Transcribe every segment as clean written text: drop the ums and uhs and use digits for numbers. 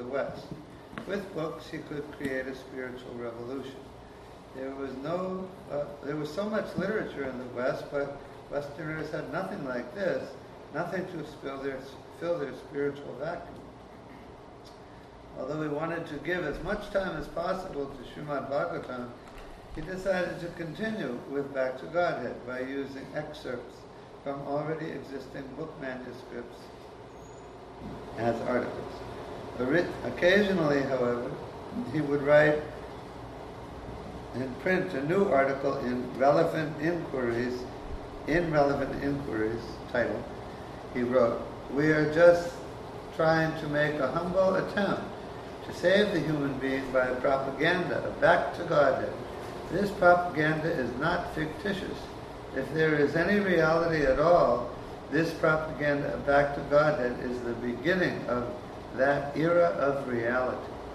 West. With books, he could create a spiritual revolution. There was so much literature in the West, but Westerners had nothing like this, nothing to fill their spiritual vacuum. Although he wanted to give as much time as possible to Srimad Bhagavatam, he decided to continue with Back to Godhead by using excerpts from already existing book manuscripts as articles. Occasionally, however, he would write and print a new article in Relevant Inquiries, title. He wrote, "We are just trying to make a humble attempt to save the human being by propaganda of Back to Godhead. This propaganda is not fictitious. If there is any reality at all, this propaganda of Back to Godhead is the beginning of that era of reality."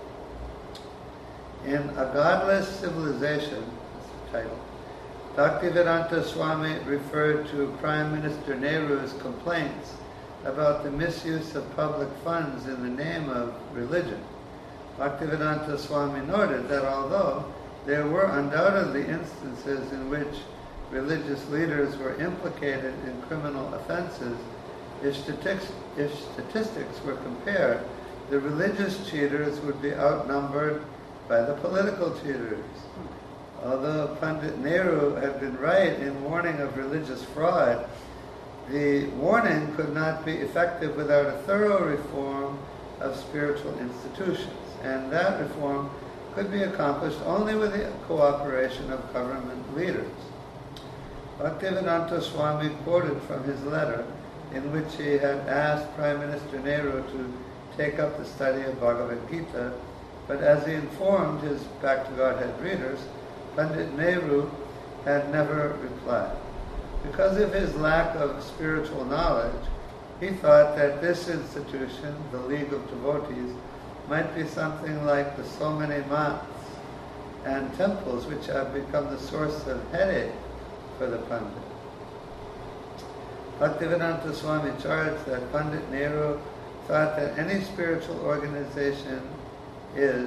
In A Godless Civilization, that's the title, Bhaktivedanta Swami referred to Prime Minister Nehru's complaints about the misuse of public funds in the name of religion. Bhaktivedanta Swami noted that although there were undoubtedly instances in which religious leaders were implicated in criminal offenses, if statistics were compared, the religious cheaters would be outnumbered by the political cheaters. Although Pandit Nehru had been right in warning of religious fraud, the warning could not be effective without a thorough reform of spiritual institutions, and that reform could be accomplished only with the cooperation of government leaders. Bhaktivedanta Swami quoted from his letter in which he had asked Prime Minister Nehru to take up the study of Bhagavad Gita, but as he informed his Back to Godhead readers, Pandit Nehru had never replied. Because of his lack of spiritual knowledge, he thought that this institution, the League of Devotees, might be something like the so many mats and temples which have become the source of headache for the Pandit. Bhaktivedanta Swami charged that Pandit Nehru thought that any spiritual organization is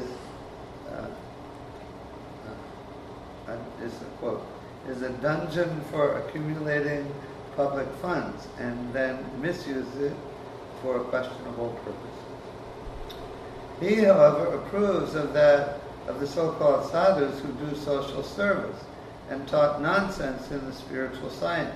a quote, is a dungeon for accumulating public funds and then misuse it for questionable purposes. He, however, approves of the so-called sadhus who do social service and talk nonsense in the spiritual science.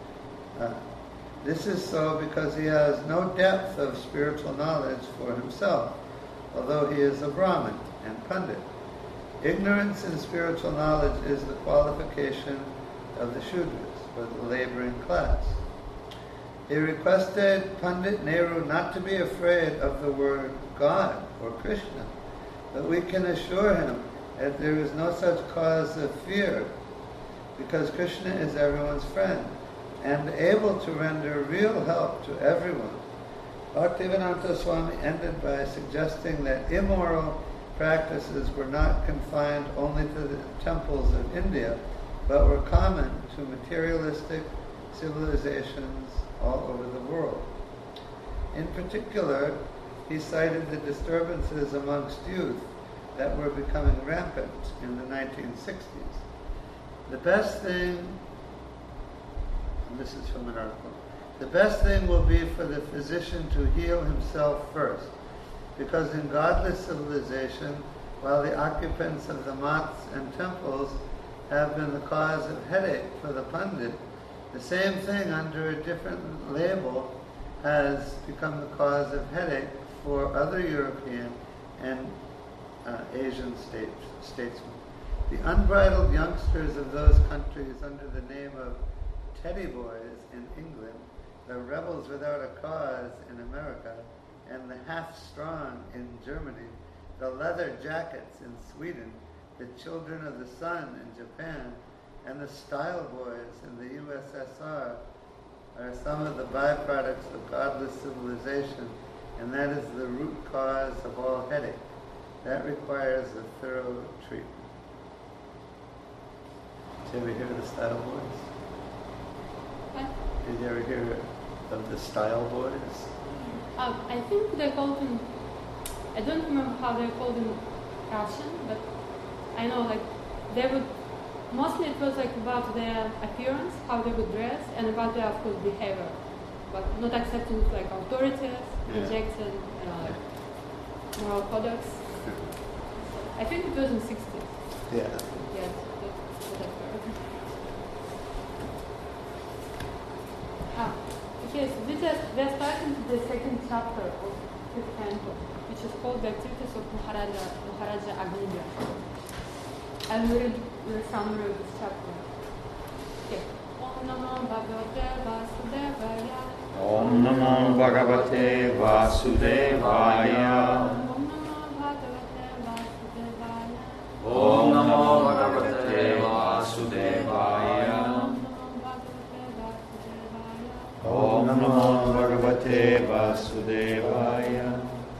This is so because he has no depth of spiritual knowledge for himself, although he is a Brahmin and Pandit. Ignorance in spiritual knowledge is the qualification of the Shudras, or the laboring class. He requested Pandit Nehru not to be afraid of the word God or Krishna, but we can assure him that there is no such cause of fear, because Krishna is everyone's friend and able to render real help to everyone. Bhaktivedanta Swami ended by suggesting that immoral practices were not confined only to the temples of India, but were common to materialistic civilizations all over the world. In particular, he cited the disturbances amongst youth that were becoming rampant in the 1960s. The best thing, and this is from an article, the best thing will be for the physician to heal himself first, because in godless civilization, while the occupants of the mats and temples have been the cause of headache for the Pandit, the same thing under a different label has become the cause of headache for other European and Asian statesmen. The unbridled youngsters of those countries under the name of teddy boys in England, the rebels without a cause in America, and the half-strong in Germany, the leather jackets in Sweden, the children of the sun in Japan, and the style boys in the USSR are some of the byproducts of godless civilization, and that is the root cause of all headache. That requires a thorough treatment. Did you ever hear of the style boys? What? Did you ever hear of the style boys? I think they call them I don't remember how they're called in Russian, but I know like they would, mostly it was like about their appearance, how they would dress, and about their, of course, behavior. But not accepting like authorities, rejecting like moral codex. I think it was in 60s. Yeah. Yes, that's what I've heard. Okay, so we are starting the second chapter of fifth canto, which is called The Activities of Maharaja Agnidra. I will read the summary of this chapter. Okay. Om Namo Bhagavate Vasudevaya. Om Namo Bhagavate Vasudevaya. Om Namo Om Namo Bhagavate Bhagavate Vasudevaya. Vasudevaya. Om Namo Bhagavate Vasudevaya.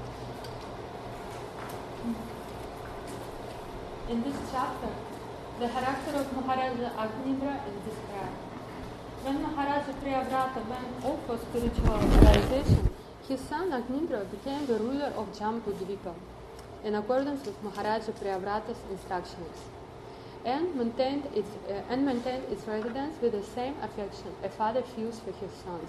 In this chapter, the character of Maharaja Agnidra is described. When Maharaja Priyavrata went off for spiritual realization, his son Agnidra became the ruler of Jambudvipa in accordance with Maharaja Priyavrata's instructions, and maintained its residence with the same affection a father feels for his sons.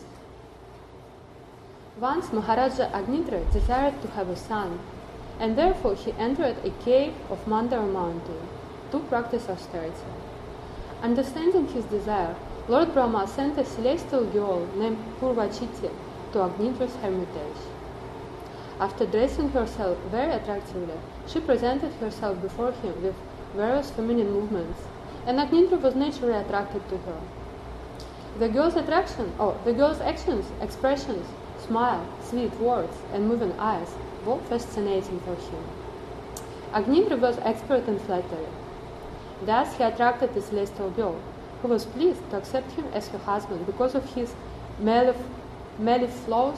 Once Maharaja Agnidra desired to have a son, and therefore he entered a cave of Mandara mountain to practice austerity. Understanding his desire, Lord Brahma sent a celestial girl named Purvachiti to Agnidra's hermitage. After dressing herself very attractively, she presented herself before him with various feminine movements, and Agnidra was naturally attracted to her. The girl's actions, expressions, smile, sweet words, and moving eyes were fascinating for him. Agnidra was expert in flattery. Thus he attracted the celestial girl, who was pleased to accept him as her husband because of his mellifluous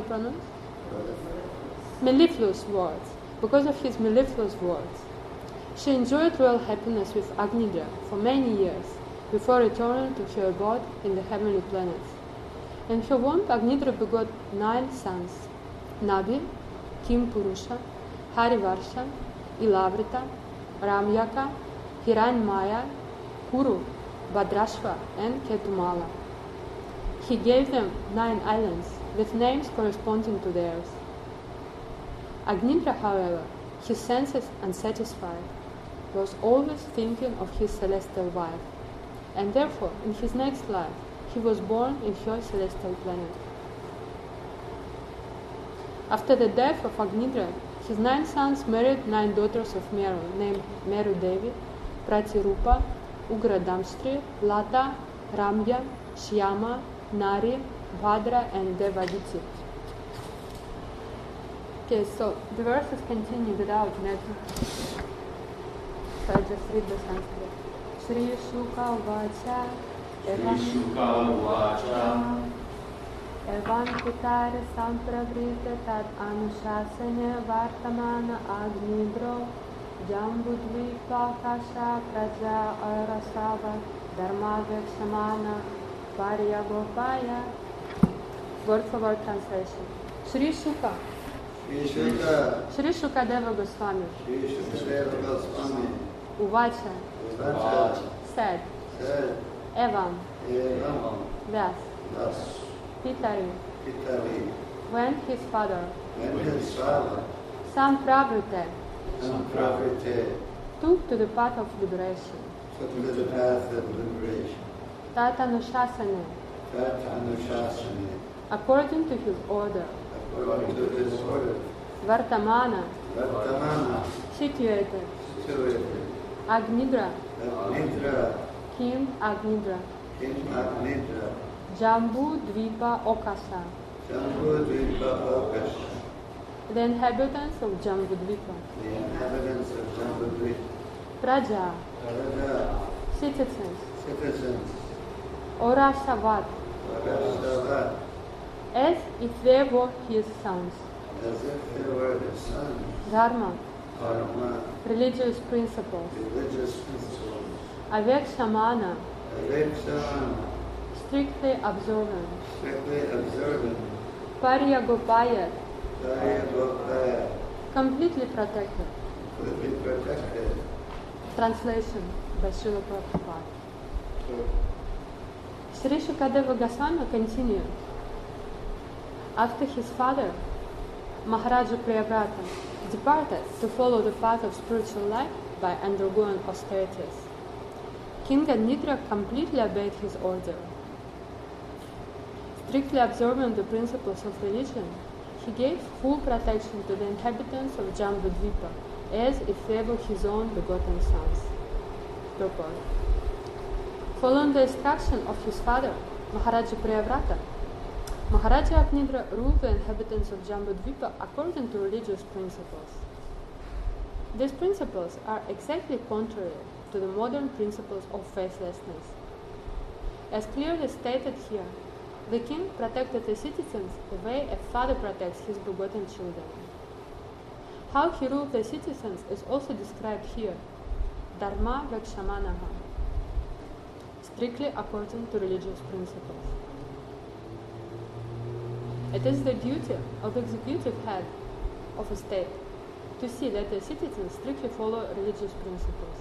words. Because of his mellifluous words. She enjoyed royal happiness with Agnidra for many years before returning to her abode in the heavenly planets. In her womb, Agnidra begot 9 sons: Nabi, Kimpurusha, Harivarsha, Ilavrita, Ramyaka, Hiranyamaya, Kuru, Bhadrashva, and Ketumala. He gave them 9 islands with names corresponding to theirs. Agnidra, however, his senses unsatisfied, was always thinking of his celestial wife, and therefore, in his next life, he was born in her celestial planet. After the death of Agnidra, his 9 sons married 9 daughters of Meru, named Meru Devi, Pratirupa, Ugradamstri, Lata, Ramya, Shyama, Nari, Bhadra, and Devaditi. Okay, so the verses continue without metric. So I just read the Sanskrit. Shri Shuka Vacha Evam Pitare Sampravrita Tad Anushasane Vartamana Agnidro Jambudvipa Kasha Praja Arasava Dharma Vekshamana Paryagopaya. Word for word translation. Shri Shuka Deva Goswami Uvacha said Evam thus Pitari when his father Sampravrite took to the path of liberation Tat Anushasane according to his order Vartamana situated Agnidra King Agnidra Jambu Dvipa Okasa the inhabitants of Jambu Dvipa Praja citizens Orasavat as if they were his sons. Dharma, religious principles. Avekshamana, strictly observant. Paryagopaya, Completely protected. Completely protected. Translation by Srila Prabhupada. So, Sri Shukadeva Goswami continued. After his father, Maharaja Priyavrata, departed to follow the path of spiritual life by undergoing austerities, King Adnitra completely obeyed his order. Strictly observing the principles of religion, he gave full protection to the inhabitants of Jambudvipa as if they were his own begotten sons. Purport. Following the instruction of his father, Maharaja Priyavrata, Maharaja Adnitra ruled the inhabitants of Jambudvipa according to religious principles. These principles are exactly contrary to the modern principles of faithlessness. As clearly stated here, the king protected the citizens the way a father protects his begotten children. How he ruled the citizens is also described here, Dharma Vakshamanaha, strictly according to religious principles. It is the duty of the executive head of a state to see that the citizens strictly follow religious principles.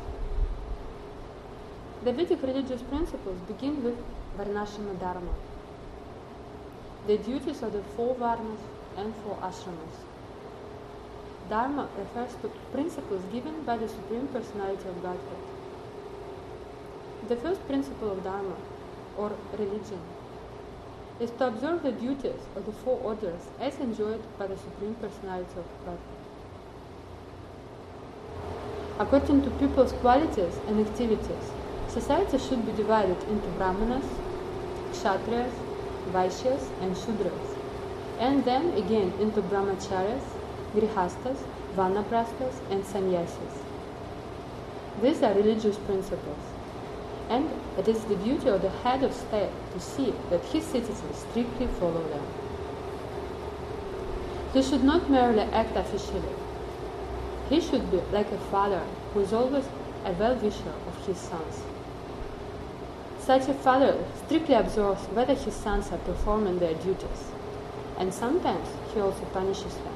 The Vedic religious principles begin with Varnashama Dharma, the duties of the 4 Varnas and 4 Ashramas. Dharma refers to principles given by the Supreme Personality of Godhead. The first principle of Dharma, or religion, is to observe the duties of the 4 orders as enjoined by the Supreme Personality of Godhead. According to people's qualities and activities, society should be divided into Brahmanas, Kshatriyas, Vaishyas and Shudras, and then again into Brahmacharyas, Grihastas, Vanaprasthas and Sannyasis. These are religious principles, and it is the duty of the head of state to see that his citizens strictly follow them. He should not merely act officially. He should be like a father who is always a well-wisher of his sons. Such a father strictly observes whether his sons are performing their duties, and sometimes he also punishes them.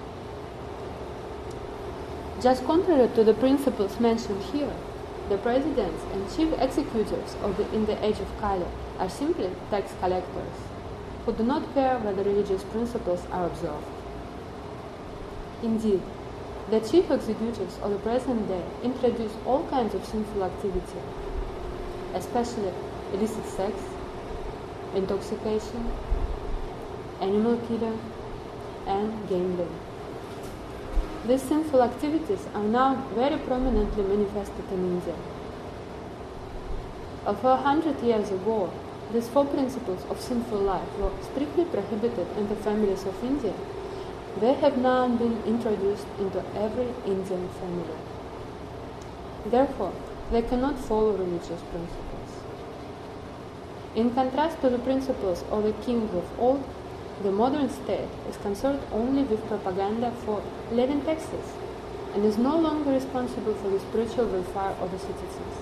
Just contrary to the principles mentioned here, the presidents and chief executives in the age of Kali are simply tax collectors, who do not care whether religious principles are observed. Indeed, the chief executives of the present day introduce all kinds of sinful activity, especially illicit sex, intoxication, animal killing, and gambling. These sinful activities are now very prominently manifested in India. Over 100 years ago, these 4 principles of sinful life were strictly prohibited in the families of India. They have now been introduced into every Indian family. Therefore, they cannot follow religious principles. In contrast to the principles of the kings of old, the modern state is concerned only with propaganda for levying taxes and is no longer responsible for the spiritual welfare of the citizens.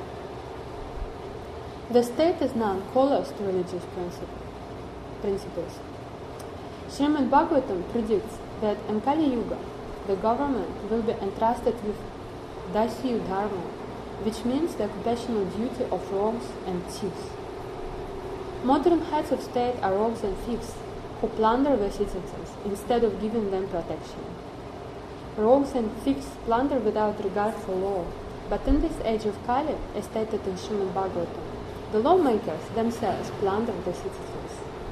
The state is now callous to religious principles. Srimad Bhagavatam predicts that in Kali Yuga, the government will be entrusted with Dasyu Dharma, which means the occupational duty of rogues and thieves. Modern heads of state are rogues and thieves who plunder their citizens instead of giving them protection. Rogues and thieves plunder without regard for law, but in this age of Kali, as stated in Srimad Bhagavatam, the lawmakers themselves plunder the citizens.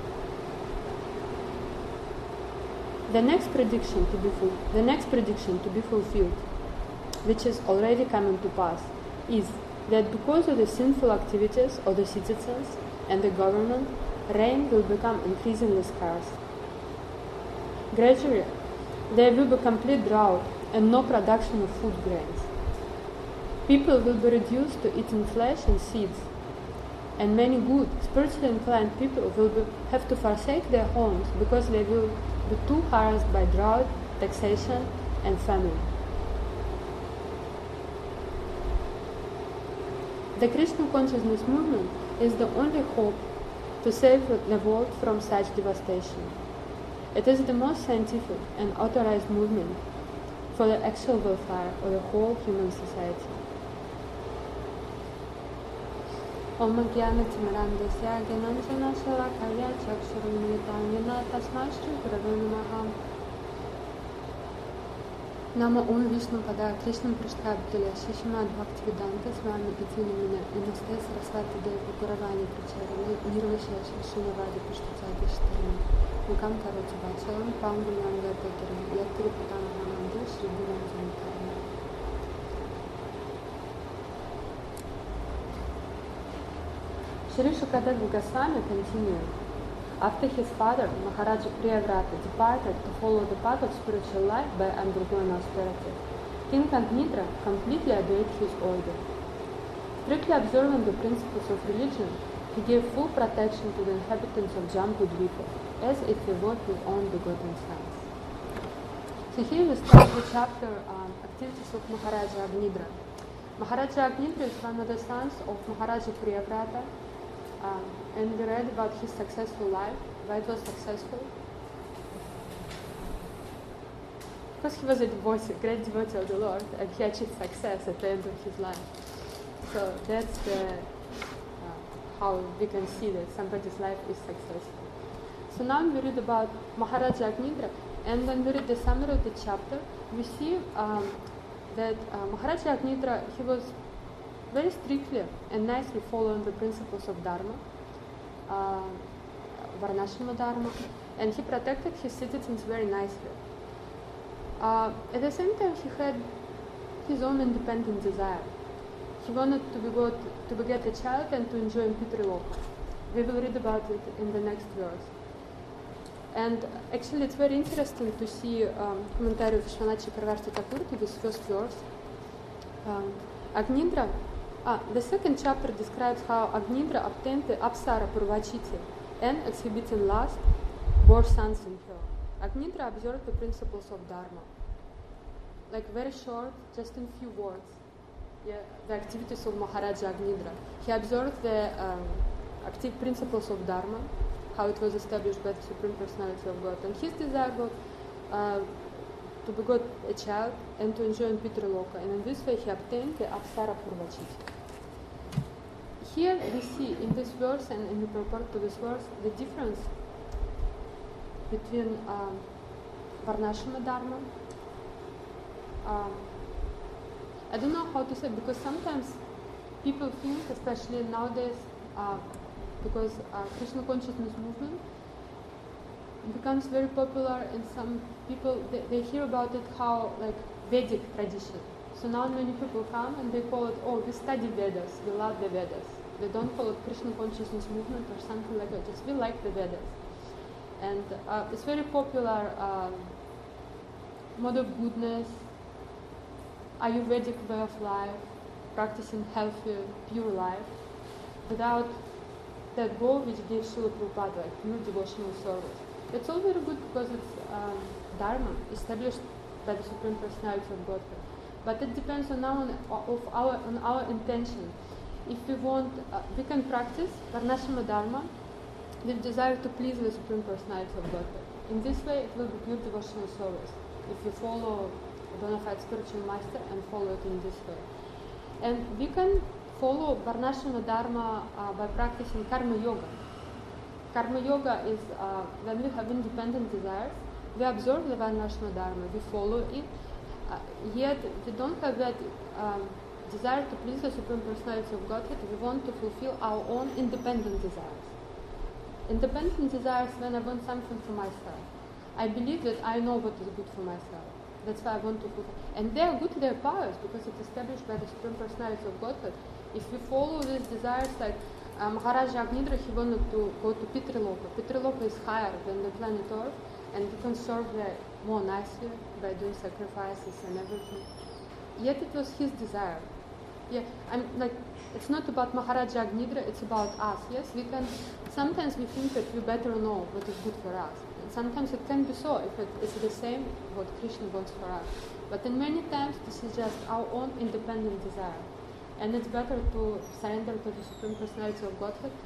The next prediction to be fulfilled, which is already coming to pass, is that because of the sinful activities of the citizens and the government, rain will become increasingly scarce. Gradually, there will be complete drought and no production of food grains. People will be reduced to eating flesh and seeds, and many good, spiritually inclined people will have to forsake their homes because they will be too harassed by drought, taxation, and famine. The Krishna consciousness movement is the only hope to save the world from such devastation. It is the most scientific and authorized movement for the actual welfare of the whole human society. Om Jnana Timirandasya Gyananjana Shalakaya Chakshurumilitam Yena Tasmai Shri Gurave Namaha. Namo Om Vishnu Pada Krishnam Prashthabdila Shishimad Bhaktivedanta Swami Pitini Mina Namaste Saraswati Devi Guravani Pracharani Nirvashesha Shinavadi Pushtacadi Shtarani Mukam Karoti Vachalam Pangulam Yatakiram Yattiri Putamahananda Shri Guram Janitari. Shri Shukadeva Goswami continued. After his father, Maharaja Priyavrata, departed to follow the path of spiritual life by undergoing austerity, King Agnidra completely obeyed his order. Strictly observing the principles of religion, he gave full protection to the inhabitants of Jambudvipa, as if he were his own begotten sons. So here we start the chapter Activities of Maharaja Agnidra. Maharaja Agnidra is one of the sons of Maharaja Priyavrata, and we read about his successful life, why it was successful. Because he was a devotee, great devotee of the Lord, and he achieved success at the end of his life. So that's how we can see that somebody's life is successful. So now we read about Maharaja Agnidra, and when we read the summary of the chapter, we see that Maharaja Agnidra, he was very strictly and nicely following the principles of Dharma, Varnashrama Dharma, and he protected his citizens very nicely. At the same time, he had his own independent desire. He wanted to beget a child and to enjoy in Pitriloka. We will read about it in the next verse. And actually, it's very interesting to see commentary of Vishwanath Chakravarti Thakur to this first verse. Agnidra. The second chapter describes how Agnidra obtained the Apsara Purvachiti and, exhibiting lust, bore sons in her. Agnidra observed the principles of Dharma. Like very short, just in few words, the activities of Maharaja Agnidra. He observed the active principles of Dharma, how it was established by the Supreme Personality of God. And his desire was to beget a child and to enjoy in Pitriloka. And in this way he obtained the Apsara Purvachiti. Here we see in this verse and in the purport to this verse the difference between Varnashrama Dharma. I don't know how to say, because sometimes people think, especially nowadays, because Krishna consciousness movement becomes very popular, and some people they hear about it how like Vedic tradition. So now many people come and they call it, oh, we study Vedas, we love the Vedas. They don't call it Krishna consciousness movement or something like that. Just we like the Vedas, and it's very popular mode of goodness, Ayurvedic way of life, practicing healthy, pure life, without that goal which gave Srila Prabhupada, like pure devotional service. It's all very good because it's Dharma, established by the Supreme Personality of Godhead. But it depends on our intention. If we want, we can practice Varnashrama Dharma with desire to please the Supreme Personality of Godhead. In this way, it will be pure devotional service. If we follow a bona fide spiritual master and follow it in this way. And we can follow Varnashrama Dharma by practicing Karma Yoga. Karma Yoga is when we have independent desires, we observe the Varnashrama Dharma, we follow it, yet we don't have that desire to please the Supreme Personality of Godhead. We want to fulfill our own independent desires. Independent desires when I want something for myself. I believe that I know what is good for myself. That's why I want to fulfill. And they are good to their powers because it's established by the Supreme Personality of Godhead. If we follow these desires, like Maharaja Agnidra, he wanted to go to Pitriloka. Pitriloka is higher than the planet Earth, and you can serve there more nicely by doing sacrifices and everything. Yet it was his desire. Yeah, I'm like, it's not about Maharaja Agnidra, it's about us. Yes, we can. Sometimes we think that we better know what is good for us. And sometimes it can be so if it's the same what Krishna wants for us. But in many times this is just our own independent desire. And it's better to surrender to the Supreme Personality of Godhead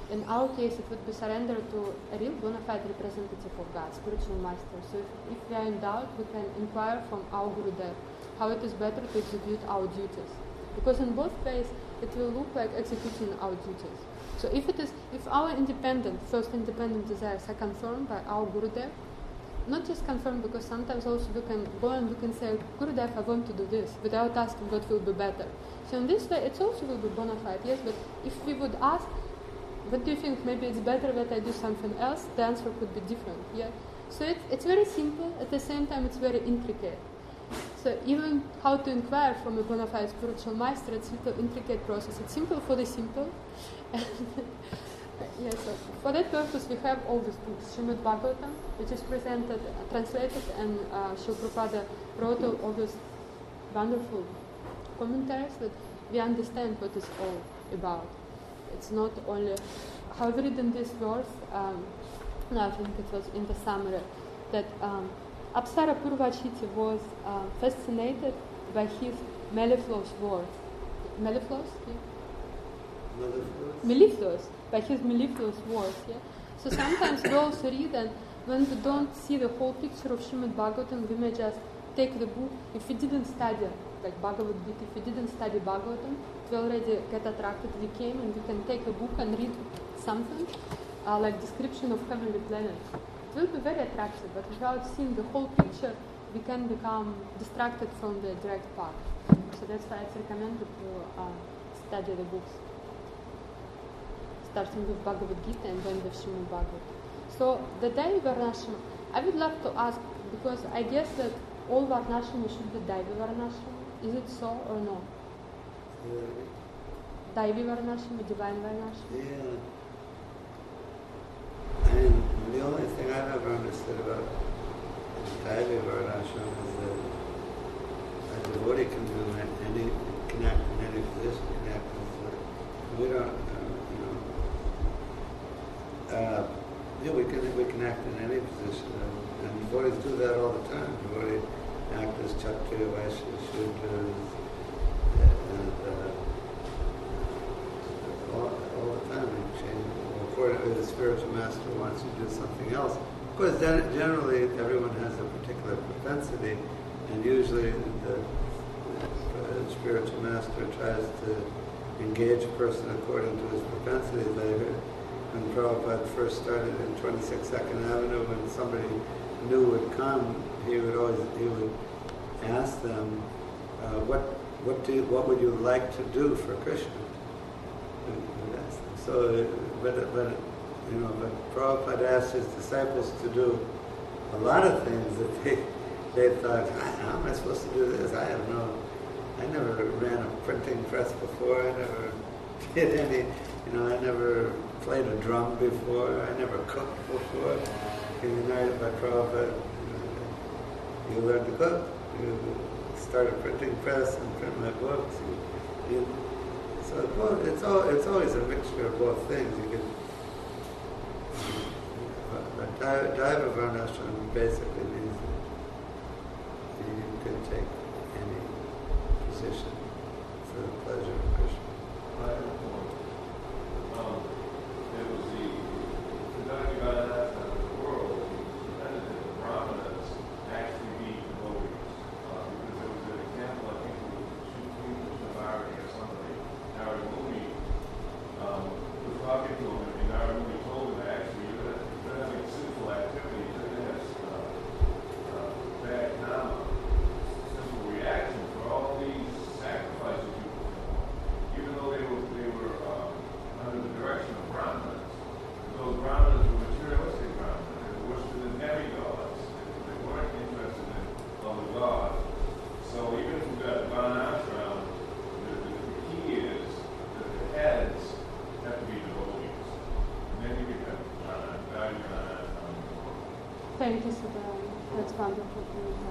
in our case, it would be surrender to a real bona fide representative of God, spiritual master. So if we are in doubt, we can inquire from our Gurudev how it is better to execute our duties. Because in both ways, it will look like executing our duties. So if our first independent desires are confirmed by our Gurudev, not just confirmed, because sometimes also we can go and we can say, Gurudev, I want to do this, without asking what will be better. So in this way, it also will be bona fide, yes, but if we would ask, what do you think, maybe it's better that I do something else, the answer could be different, yeah. So it's very simple, at the same time it's very intricate. So even how to inquire from a bona fide spiritual master, it's a little intricate process. It's simple for the simple. Yes, so for that purpose we have all these books. Srimad Bhagavatam, which is presented, translated, and Srila Prabhupada wrote all these wonderful commentaries that we understand what it's all about. It's not only, however, in this verse, I think it was in the summary, that Apsara Purvachiti was fascinated by his mellifluous words. Mellifluous? Yeah. Mellifluous, by his mellifluous words. Yeah? So sometimes we also read, and when we don't see the whole picture of Srimad Bhagavatam, we may just take the book. If we didn't study, like Bhagavad Gita, if we didn't study Bhagavatam, we already get attracted. We came and we can take a book and read something, like description of heavenly planets. It will be very attractive, but without seeing the whole picture, we can become distracted from the direct path. So that's why it's recommended to study the books, starting with Bhagavad Gita and then with Srimad Bhagavatam. So the Daivi Varnashrama, I would love to ask, because I guess that all Varnashrama should be Daivi Varnashrama. Is it so or no? Daivi Varnashrama, Divine Varnashrama? Yeah. I mean, the only thing I've ever understood about Daivi Varnashrama is that a devotee can do any, connect in any position, connect with, we don't, we can act in any position, and devotees do that all the time. Devotees act as Kshatriya, Vaishya, Shudras, and all the time they change. According to the spiritual master wants you to do something else. Of course, generally everyone has a particular propensity, and usually the spiritual master tries to engage a person according to his propensity. Later, when Prabhupada first started in 26 Second Avenue, when somebody new would come, he would ask them, what would you like to do for Krishna? So, but Prabhupada asked his disciples to do a lot of things that they thought, how am I supposed to do this? I never ran a printing press before. I never did any, I never played a drum before. I never cooked before. United by Prabhupada, you learn to cook. You start a printing press and print my books. So it's always a mixture of both things. But Daiva Varnashrama basically means that you can take any position for the pleasure of Krishna. I have a point. It was the Daivi Varnashrama of the world, the Brahmanas actually be devotees. Because there was an example, I think it was Shri Krishnavati or somebody, Narada Muni, was talking to him, and Narada Muni told him that actually you're having sinful activity, you're going to have bad karma, simple reaction for all these sacrifices you perform. Even though they were under the direction of Brahmanas, those Brahmanas were materialistic Brahmanas. They were worshipped as demigods. They weren't interested in other gods. So even if you've got Varnashram, the key is that the heads have to be devotees. And then you get that Varnashram. Thank you, Siddhartha. That's wonderful.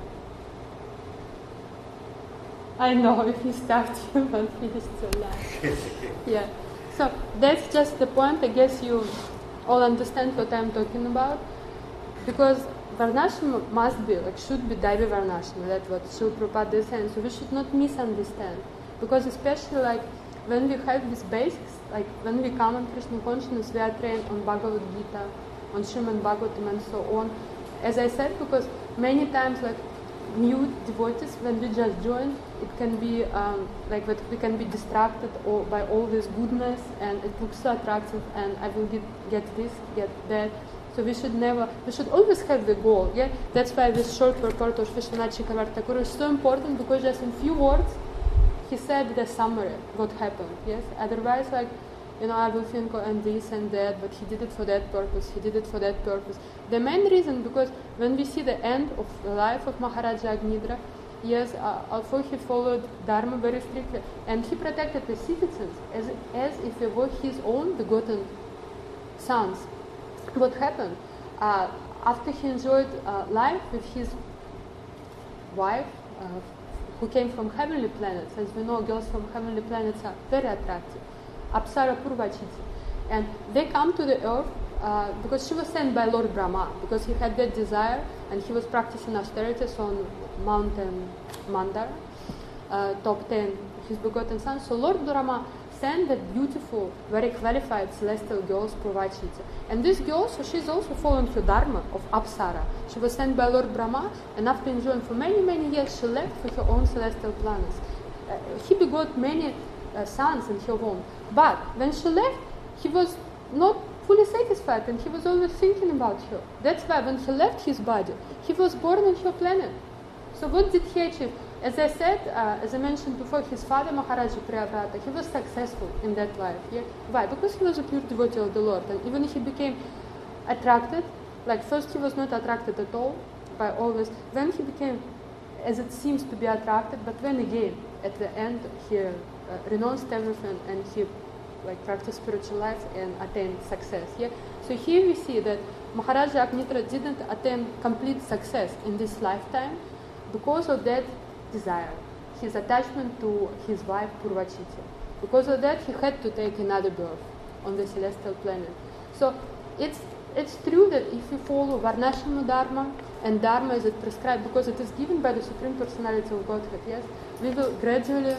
I know if you start, you won't finish till last. Yeah. So that's just the point. I guess you all understand what I'm talking about. Because Varnashram must be, should be Daivi Varnashram. That's what Srila Prabhupada is saying. So we should not misunderstand. Because especially when we have these basics, like when we come in Krishna consciousness, we are trained on Bhagavad Gita, on Srimad Bhagavatam and so on. As I said, because many times like new devotees, when we just join, it can be like that we can be distracted by all this goodness, and it looks so attractive, and I will get this, get that. So we should always have the goal. Yeah, that's why this short report of Vishwanath Chakravarti Thakur is so important, because just in few words he said the summary what happened. Yes, otherwise like, I will think on this and that, but he did it for that purpose, he did it for that purpose. The main reason, because when we see the end of the life of Maharaja Agnidra, yes, although he followed Dharma very strictly, and he protected the citizens as if they were his own begotten sons. What happened? After he enjoyed life with his wife, who came from heavenly planets, as we know, girls from heavenly planets are very attractive, Apsara Purvachiti, and they come to the earth because she was sent by Lord Brahma, because he had that desire, and he was practicing austerities on mountain Mandara to obtain his begotten son. So Lord Brahma sent that beautiful, very qualified celestial girls, Purvachiti. And this girl, so she's also following the Dharma of Apsara. She was sent by Lord Brahma, and after enjoying for many, many years, she left for her own celestial planets. He begot many sons in her womb. But when she left, he was not fully satisfied, and he was always thinking about her. That's why when he left his body, he was born on her planet. So what did he achieve? As I said, as I mentioned before, his father, Maharaja Priyavrata, he was successful in that life. Yeah? Why? Because he was a pure devotee of the Lord. And even he became attracted, like first he was not attracted at all by all this. Then he became, as it seems, to be attracted, but then again, at the end, he renounced everything, and he practiced spiritual life and attained success. Yeah? So here we see that Maharaja Agnidra didn't attain complete success in this lifetime because of that desire, his attachment to his wife Purvachiti. Because of that, he had to take another birth on the celestial planet. So it's true that if we follow Varnashrama Dharma, and Dharma is prescribed because it is given by the Supreme Personality of Godhead, yes, we will gradually,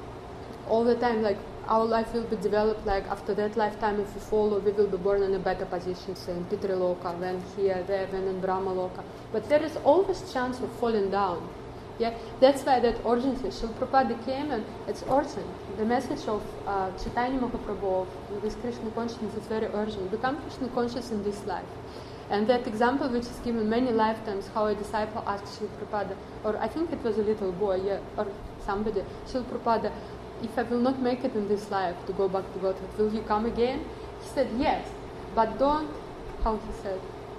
all the time, our life will be developed, after that lifetime, if we follow, we will be born in a better position, say in Pitriloka, then here, there, then in Brahma Loka. But there is always chance of falling down. Yeah, that's why that urgency. Srila Prabhupada came, and it's urgent. The message of Chaitanya Mahaprabhu, of this Krishna consciousness, is very urgent. Become Krishna conscious in this life. And that example, which is given many lifetimes, how a disciple asked Srila Prabhupada, or I think it was a little boy, yeah, or somebody, Srila Prabhupada, if I will not make it in this life to go back to Godhead, will you come again? He said, yes, but don't, how he said?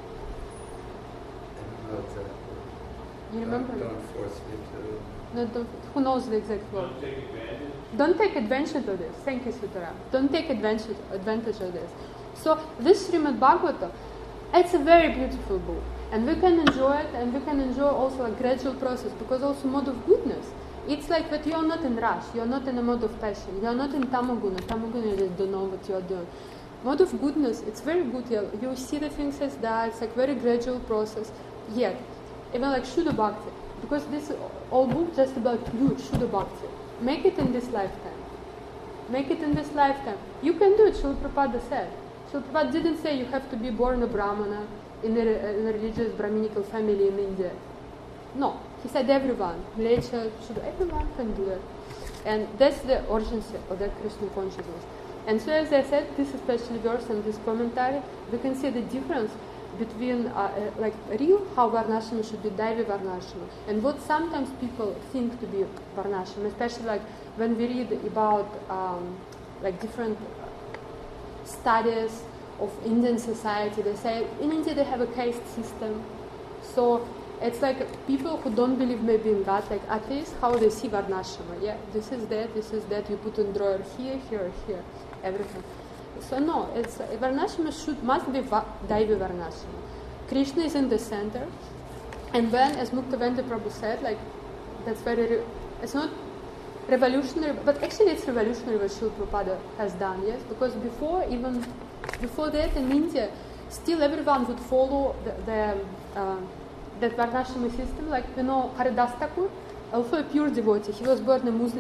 You remember? Don't force me to. No, who knows the exact word? Don't take advantage. Don't take advantage of this. Thank you, Sitaram. Don't take advantage of this. So this Srimad Bhagavatam, it's a very beautiful book, and we can enjoy it, and we can enjoy also a gradual process, because also mode of goodness. It's like that you are not in rush, you are not in a mode of passion, you are not in tamaguna. Tamaguna, you just don't know what you are doing. Mode of goodness, it's very good. You see the things as that. It's like very gradual process. Yet, even like Shuddha Bhakti, because this all book just about you, Shuddha Bhakti. Make it in this lifetime. Make it in this lifetime. You can do it, Srila Prabhupada said. Srila Prabhupada didn't say you have to be born a Brahmana in a religious Brahminical family in India. No, he said everyone, Mlecha, Shuddha, everyone can do it. And that's the urgency of that Krishna consciousness. And so as I said, this especially verse and this commentary, we can see the difference between real how Varnashrama should be Daivi Varnashrama, and what sometimes people think to be Varnashrama, especially when we read about different studies of Indian society. They say in India they have a caste system, so it's like people who don't believe maybe in God, like atheists, how they see Varnashrama. Yeah, this is that, you put in drawer here, everything. So no, it's Varnashrama must be Daivi Varnashrama. Krishna is in the center, and when, as Muktavendi Prabhu said, that's very, it's not revolutionary, but actually it's revolutionary what Srila Prabhupada has done, yes, because before that in India, still everyone would follow that Varnashrama system. Haridas Thakur, also a pure devotee, he was born a Muslim,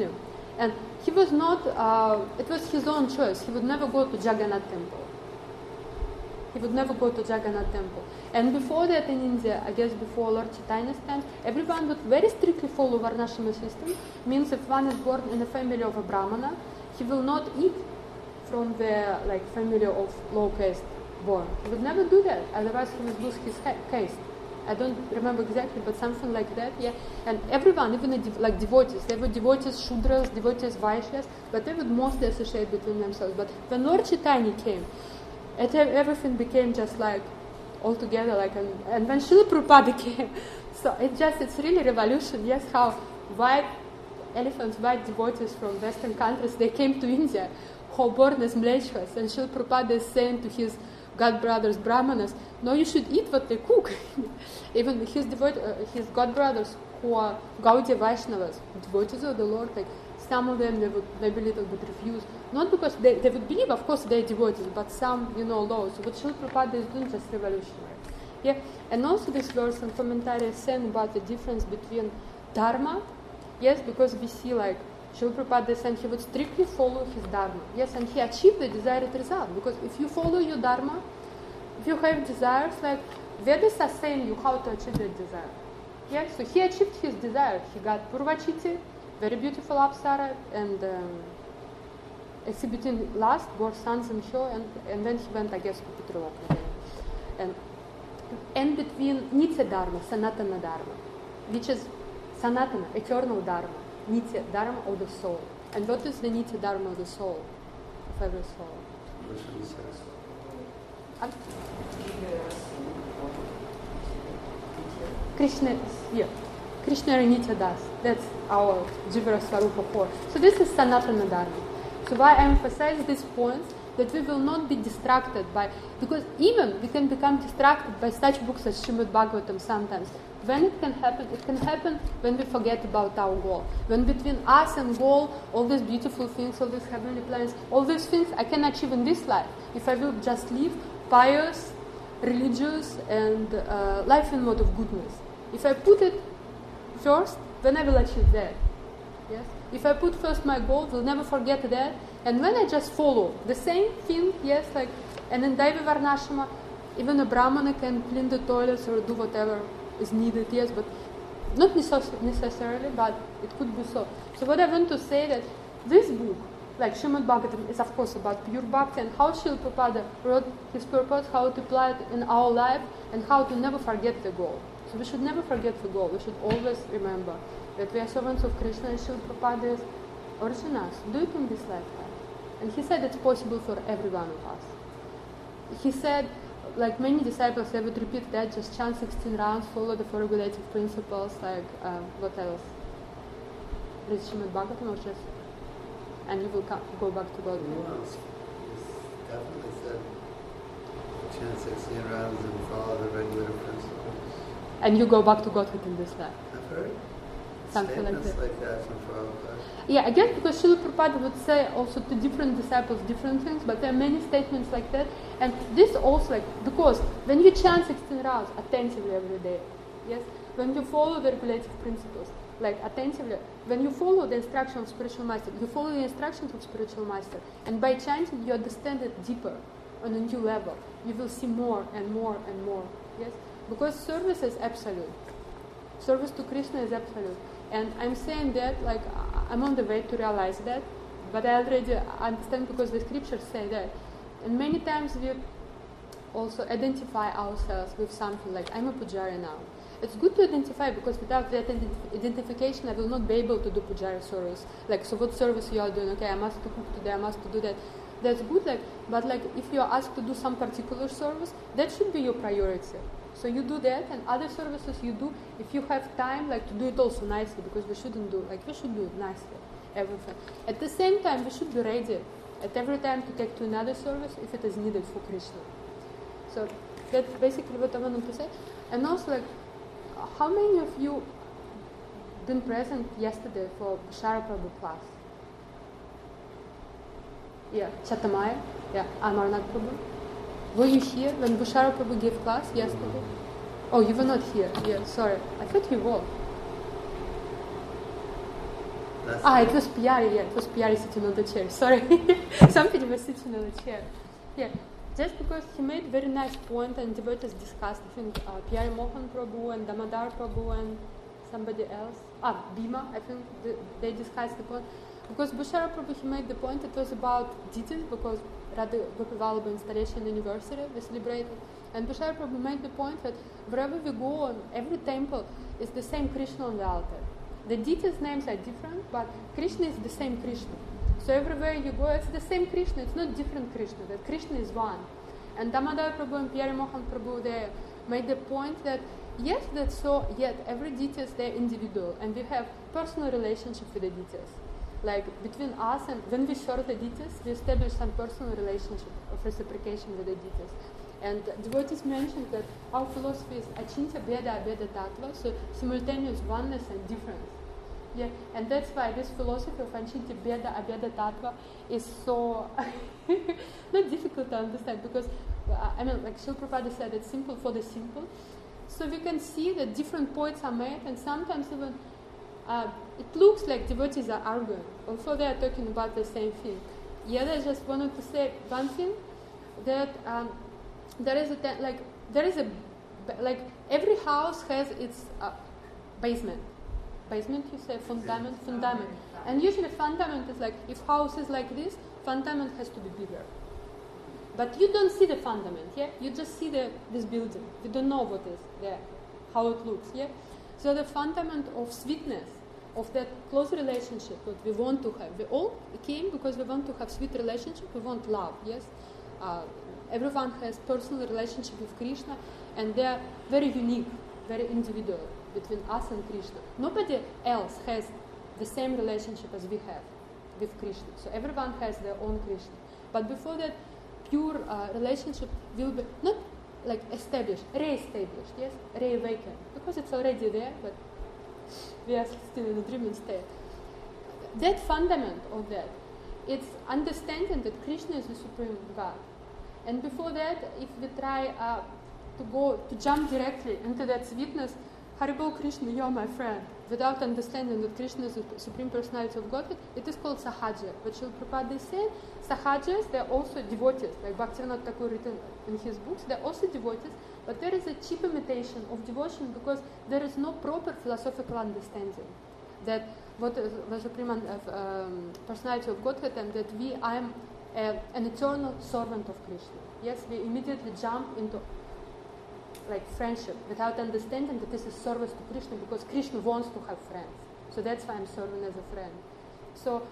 And he was not, it was his own choice. He would never go to Jagannath temple. He would never go to Jagannath temple. And before that in India, I guess before Lord Chaitanya's time, everyone would very strictly follow Varnashama system. Means if one is born in a family of a Brahmana, he will not eat from the family of low caste born. He would never do that, otherwise he would lose his caste. I don't remember exactly, but something like that, yeah. And everyone, even devotees, they were devotees Shudras, devotees Vaishyas, but they would mostly associate between themselves. But when Lord Chaitanya came, everything became just all together, and when Srila Prabhupada came, so it's really revolution, yes, how white devotees from Western countries, they came to India, who were born as Mlechas, and Srila Prabhupada is saying to his god brothers, Brahmanas, no, you should eat what they cook. Even his god brothers, who are Gaudiya Vaishnavas, devotees of the Lord, some of them, they would maybe a little bit refuse. Not because they would believe, of course, they're devotees, but some, low. So what Srila Prabhupada is doing is just revolutionary. Yeah, and also this verse in commentary is saying about the difference between Dharma, yes, because we see Srila Prabhupada is saying he would strictly follow his Dharma, yes, and he achieved the desired result. Because if you follow your Dharma, if you have desires, Vedas are saying you how to achieve that desire. Yes, so he achieved his desire. He got Purvachiti, very beautiful Apsara, and exhibiting last, bore sons and her, and then he went, I guess, to Pitraloka. And between Nitya Dharma, Sanatana Dharma, which is Sanatana, eternal Dharma, Nitya Dharma of the soul. And what is the Nitya Dharma of the soul, of every soul? Krishna, yeah. Krishna Nitya Das. That's our Jivara Swarupa core. So this is Sanatana Dharma. So why I emphasize these points, that we will not be distracted by, because even we can become distracted by such books as Srimad Bhagavatam sometimes. When it can happen when we forget about our goal. When between us and goal, all these beautiful things, all these heavenly plans, all these things I can achieve in this life. If I will just live pious, religious, and life in mode of goodness. If I put it first, then I will achieve that. Yes. If I put first my goal, will never forget that. And when I just follow the same thing, yes, and in Daivi Varnashama, even a Brahmana can clean the toilets or do whatever is needed, yes, but not necessarily, but it could be so. So what I want to say that this book, Srimad Bhagavatam, is of course about pure bhakti and how Srila Prabhupada wrote his purpose, how to apply it in our life, and how to never forget the goal. So we should never forget the goal. We should always remember that we are servants of Krishna, and Srila Prabhupada is urging us, do it in this lifetime. And he said it's possible for every one of us. He said, many disciples, they would repeat that, just chant 16 rounds, follow the four regulative principles, what else? Read Srimad Bhagavatam or just, and you will go back to God. Who else? He's definitely said, chant 16 rounds and follow the regulative principles. And you go back to God within this life. I've heard something statements like that from Prabhupada. Yeah, I guess because Srila Prabhupada would say also to different disciples different things, but there are many statements like that. And this also, because when you chant 16 rounds attentively every day, yes, when you follow the regulative principles, attentively, when you follow the instruction of spiritual master, you follow the instructions of spiritual master, and by chanting you understand it deeper, on a new level. You will see more and more and more, yes, because service is absolute. Service to Krishna is absolute. And I'm saying that, I'm on the way to realize that, but I already understand because the scriptures say that. And many times we also identify ourselves with something I'm a pujari now. It's good to identify because without that identification I will not be able to do pujari service. So what service you are doing? Okay, I must cook today, I must do that. That's good, but if you are asked to do some particular service, that should be your priority. So you do that, and other services you do if you have time, to do it also nicely, because we shouldn't do, we should do it nicely, everything. At the same time, we should be ready at every time to take to another service if it is needed for Krishna. So that's basically what I wanted to say. And also, how many of you been present yesterday for Bhashara Prabhu class? Yeah, Chatamaya, yeah, Amarnath Prabhu. Were you here when Bhashara Prabhu gave class yesterday? Oh, you were not here. Yeah, sorry. I thought you were. It was Piari, yeah, it was Piari sitting on the chair, sorry. Somebody was sitting on the chair. Yeah, just because he made very nice point and devotees discussed, I think Piari Mohan Prabhu and Damodar Prabhu and somebody else, Bhima, I think they discussed the point. Because Bhushara Prabhu, he made the point, it was about details, because Radha Gopi Vallabha installation anniversary we celebrated. And Bhushara Prabhu made the point that wherever we go, on every temple is the same Krishna on the altar. The details names are different, but Krishna is the same Krishna. So everywhere you go, it's the same Krishna, it's not different Krishna, that Krishna is one. And Damodar Prabhu and Piari Mohan Prabhu, they made the point that yes, that's so, yet every details, they're individual, and we have personal relationship with the details. Like between us and when we serve the deities, we establish some personal relationship of reciprocation with the deities. And devotees mentioned that our philosophy is achintya bheda abheda tattva, so simultaneous oneness and difference. Yeah, and that's why this philosophy of achintya bheda abheda tattva is so not difficult to understand, because like Srila Prabhupada said, it's simple for the simple. So we can see that different points are made, and sometimes even it looks like devotees are arguing, although they are talking about the same thing. Yet I just wanted to say one thing, that there is every house has its basement. Basement, you say, fundament. And usually fundament is like, if house is like this, fundament has to be bigger. But you don't see the fundament, yeah? You just see this building. You don't know what is there, how it looks, yeah? So the fundament of sweetness, of that close relationship that we want to have. We all came because we want to have sweet relationship, we want love, yes? Everyone has personal relationship with Krishna, and they are very unique, very individual between us and Krishna. Nobody else has the same relationship as we have with Krishna. So everyone has their own Krishna. But before that, pure relationship will be not like established, re-established, yes, reawakened, because it's already there, but we are still in a dreaming state. That fundament of that, it's understanding that Krishna is the supreme God. And before that, if we try to jump directly into that sweetness, Haribol Krishna, you're my friend, without understanding that Krishna is the Supreme Personality of Godhead, it is called Sahaja. But Srila Prabhupada is saying, Sahajas, they're also devotees, like Bhaktivinoda Thakur written in his books, they're also devotees, but there is a cheap imitation of devotion because there is no proper philosophical understanding that what is the Supreme Personality of Godhead, and that I am an eternal servant of Krishna. Yes, we immediately jump into like friendship without understanding that this is service to Krishna, because Krishna wants to have friends. So that's why I'm serving as a friend. So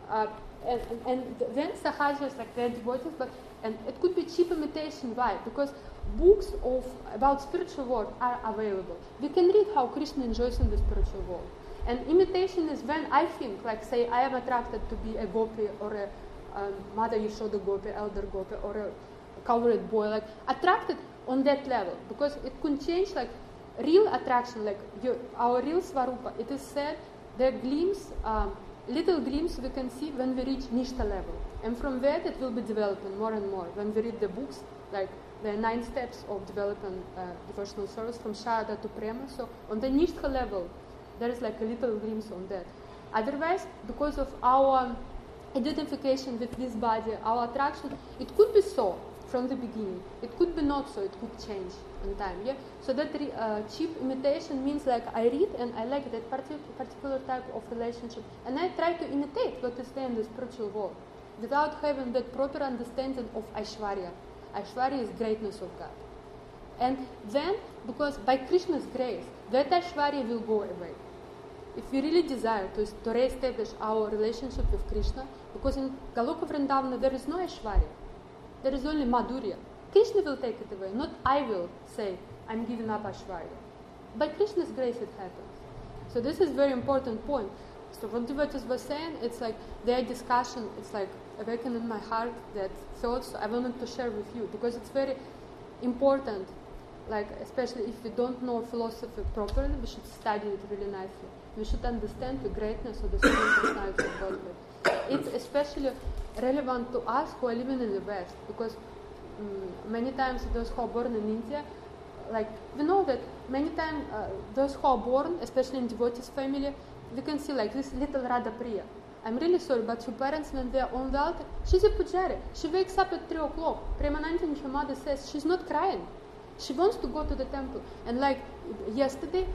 and then Sahajas, like they're devotees, and it could be cheap imitation. Why? Because books about spiritual world are available. We can read how Krishna enjoys in the spiritual world. And imitation is when I think, like say I am attracted to be a gopi or a Mother Yashoda gopi, elder gopi, or a cowherd boy, like attracted on that level, because it could change like real attraction, like our real Svarupa. It is said there are glimpses, little glimpses we can see when we reach Nishta level, and from there it will be developing more and more. When we read the books, like there are 9 steps of developing devotional service from Sharada to Prema. So on the Nishta level, there is like a little glimpse on that. Otherwise, because of our identification with this body, our attraction, it could be so from the beginning. It could be not so. It could change in time. Yeah. So that cheap imitation means like I read and I like that particular type of relationship, and I try to imitate what is there in the spiritual world, without having that proper understanding of Aishwarya. Aishwarya is greatness of God, and then because by Krishna's grace, that Aishwarya will go away. If we really desire to re-establish our relationship with Krishna, because in Galoka Vrindavana there is no Aishwarya. There is only Madhurya. Krishna will take it away, not I will say, I'm giving up Aishwarya. By Krishna's grace it happens. So this is a very important point. So what devotees were saying, it's like their discussion, it's like awakened in my heart that thoughts I wanted to share with you, because it's very important, like especially if we don't know philosophy properly, we should study it really nicely. We should understand the greatness of the Supreme Personality of Godhead. It's especially relevant to us who are living in the West, because many times those who are born in India, like we know that many times those who are born, especially in devotees' family, we can see like this little Radha Priya. I'm really sorry, but her parents, when they're on the altar, she's a pujari. She wakes up at 3 o'clock. Premanandi, her mother, says she's not crying. She wants to go to the temple. And like yesterday,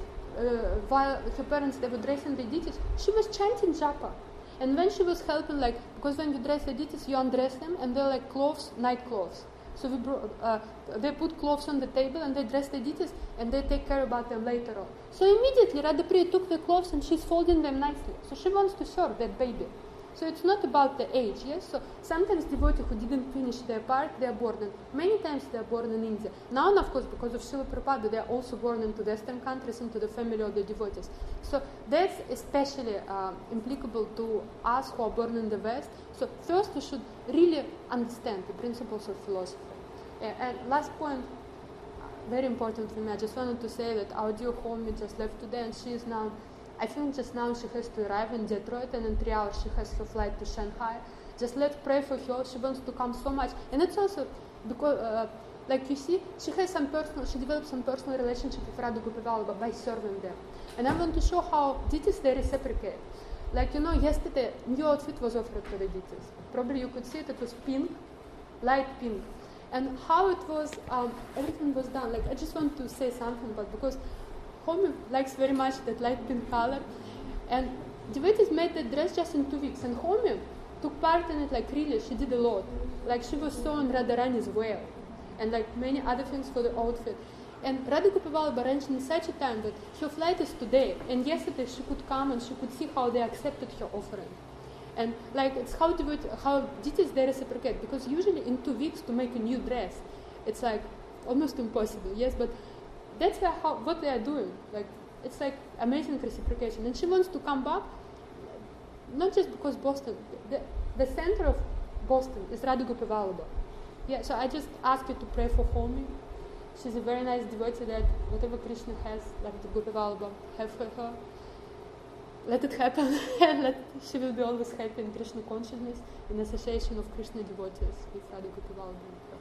while her parents, they were dressing the deities, she was chanting japa. And when she was helping, like, because when you dress the deities, you undress them, and they're like clothes, night clothes. So they put clothes on the table, and they dress the deities, and they take care about them later on. So immediately, Radha Priya took the clothes, and she's folding them nicely. So she wants to serve that baby. So it's not about the age, yes? So sometimes devotees who didn't finish their part, they are born in. Many times they are born in India. Now, of course, because of Srila Prabhupada, they are also born into Western countries, into the family of the devotees. So that's especially applicable to us who are born in the West. So first we should really understand the principles of philosophy. And last point, very important for me, I just wanted to say that our dear homie just left today, and she is now, I think just now she has to arrive in Detroit, and in 3 hours she has her flight to Shanghai. Just let's pray for her. She wants to come so much. And it's also because, like you see, she developed some personal relationship with Radha Gopal by serving them. And I want to show how deities, they reciprocate. Like, yesterday, new outfit was offered to the deities. Probably you could see it was pink, light pink. And how it was, everything was done. Like, I just want to say something, but because Homi likes very much that light pink color, and devotees made that dress just in 2 weeks, and Homi took part in it, like really, she did a lot. Like she was sewing Radharani's veil, and like many other things for the outfit. And Radha Gopal arranged in such a time that her flight is today, and yesterday she could come and she could see how they accepted her offering. And like it's how deities, they reciprocate, because usually in 2 weeks to make a new dress, it's like almost impossible, yes, but that's what they are doing. Like it's like amazing reciprocation. And she wants to come back, not just because Boston, the center of Boston is Radha Gopal. Yeah, so I just ask you to pray for Homi. She's a very nice devotee that whatever Krishna has, like the Gopal have for her, let it happen, and she will be always happy in Krishna consciousness, in association of Krishna devotees with Radha Gopal.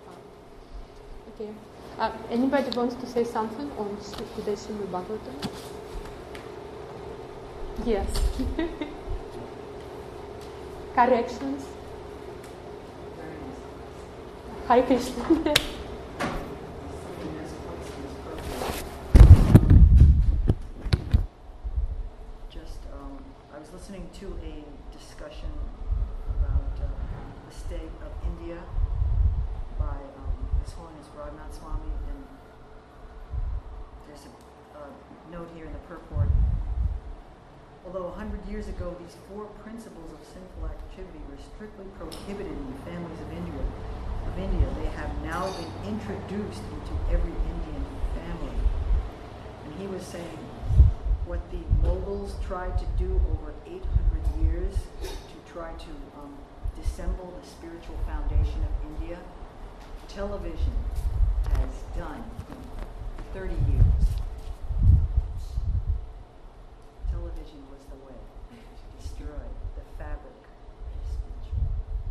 Okay. Anybody wants to say something on today's Srimad Bhagavatam? Yes. Corrections? Hare Krishna. I was listening to a discussion about the state of India by His Holiness Raghunath Swami, and there's a note here in the purport. Although 100 years ago these 4 principles of sinful activity were strictly prohibited in the families of India, they have now been introduced into every Indian family. And he was saying what the Mughals tried to do over 800 years to try to dissemble the spiritual foundation of India, television has done in 30 years. Television was the way to destroy the fabric of spiritual.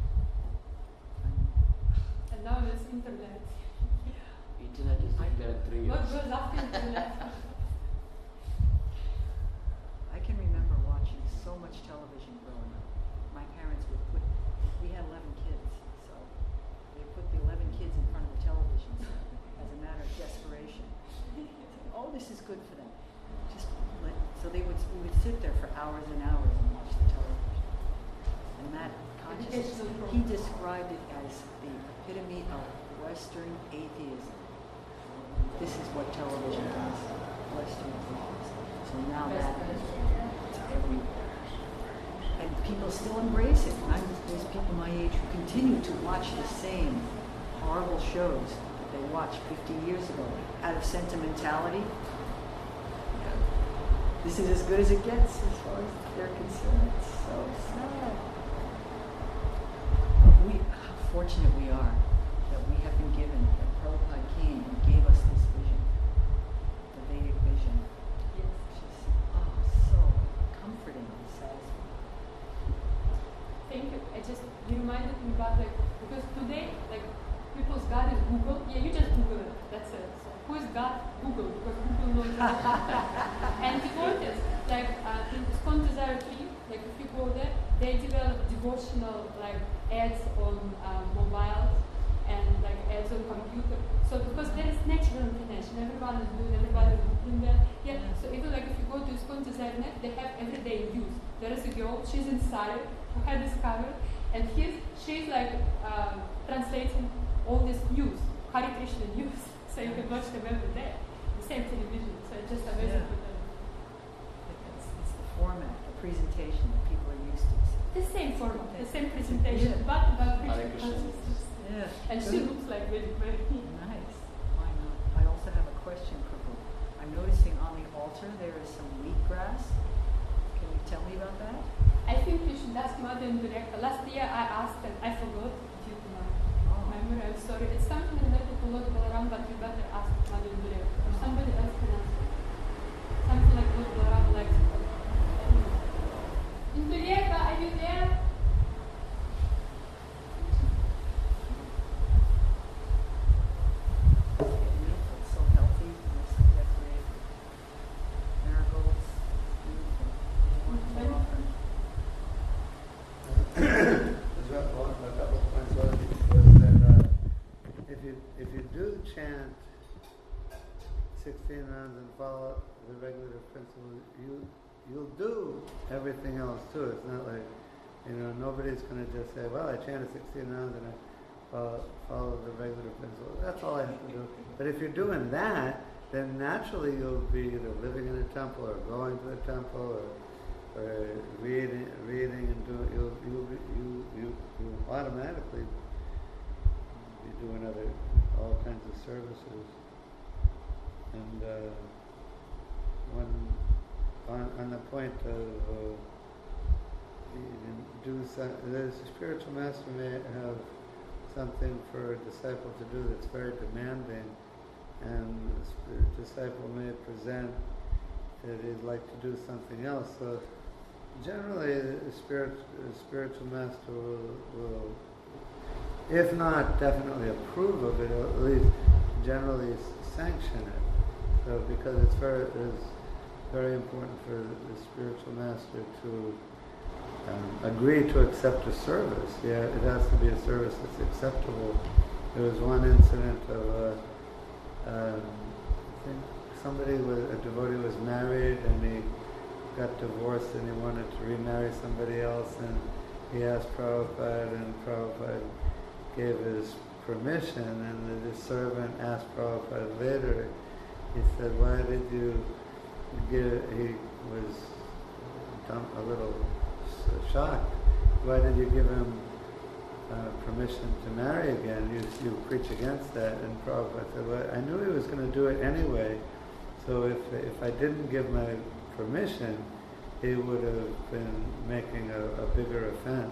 And now there's internet. Internet is like there 3 years. What goes after internet? I can remember watching so much television growing up. My parents we had 11 kids, so they put the 11 kids in front of the television as a matter of desperation. Oh, this is good for them. So we would sit there for hours and hours and watch the television. And that consciousness, he described it as the epitome of Western atheism. This is what television does, Western atheism. So now that it's everywhere. And people still embrace it. There's people my age who continue to watch the same horrible shows that they watched 50 years ago out of sentimentality. This is as good as it gets as far as they're concerned. It's so sad. How fortunate we are that we have been given, that Prabhupada came and gave us this vision, the Vedic vision. Yes. Which is, so comforting and satisfying. Thank you. You reminded me about because today, people's God is Google. Yeah, you just Google it. That's it. So who is God? Google, because Google knows that. And devotees, like in ISKCON Desire Tree, like if you go there, they develop devotional like ads on mobiles and like ads on computer. So because there is natural inclination, everyone is doing, everybody is doing that. Yeah. So even like if you go to ISKCON Desire Net, they have everyday news. There is a girl, she's inside, her head is covered, and she's like translating all this news, Hare Krishna news. So you can watch them every day. The same television. So it's just amazing for them. It's the format, the presentation that people are used to. The same format, the same presentation, but about Hare Krishna Krishna. consciousness. Yeah. And she looks like very, very Nice. Why not? I also have a question, Prabhu. I'm noticing on the altar there is some wheatgrass. Can you tell me about that? I think you should ask Mother in direct. Last year I asked and I forgot due to my memory. I'm sorry. It's something related to Lord Balaram, but you better ask Mother in direct. Or somebody else can answer. Something like Lord Balaram likes. Indureka, are you there? It's so healthy, nicely decorated. Marigolds, beautiful. Very Often. There's a couple of points. Was that if you do chant 16 rounds and follow the regulative principle, you'll do everything else too. It's not like, nobody's going to just say, well, I chanted 16 rounds and I follow the regulative principle. That's all I have to do. But if you're doing that, then naturally you'll be either living in a temple or going to a temple or reading and doing. You'll automatically be doing all kinds of services. And on the point of the spiritual master may have something for a disciple to do that's very demanding, and the disciple may present that he'd like to do something else. So generally, the spiritual master will, if not definitely approve of it, at least generally sanction it. So because it's very important for the spiritual master to agree to accept a service. Yeah, it has to be a service that's acceptable. There was one incident of I think a devotee was married and he got divorced and he wanted to remarry somebody else, and he asked Prabhupada, and Prabhupada gave his permission, and the servant asked Prabhupada later, he said, why did you give, he was a little shocked, why did you give him permission to marry again? You preach against that. And Prabhupada said, well, I knew he was going to do it anyway, so if I didn't give my permission, he would have been making a bigger offense.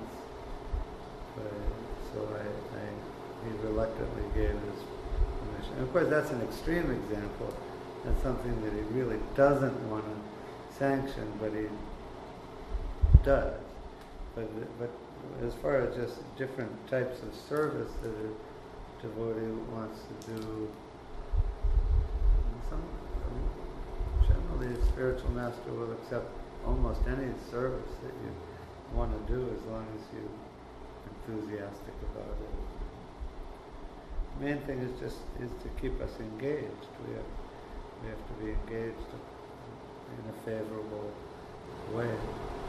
So he reluctantly gave his permission. And of course, that's an extreme example. That's something that he really doesn't want to sanction, but he does. But as far as just different types of service that a devotee wants to do, generally a spiritual master will accept almost any service that you want to do as long as you're enthusiastic about it. The main thing is to keep us engaged. We have to be engaged in a favorable way.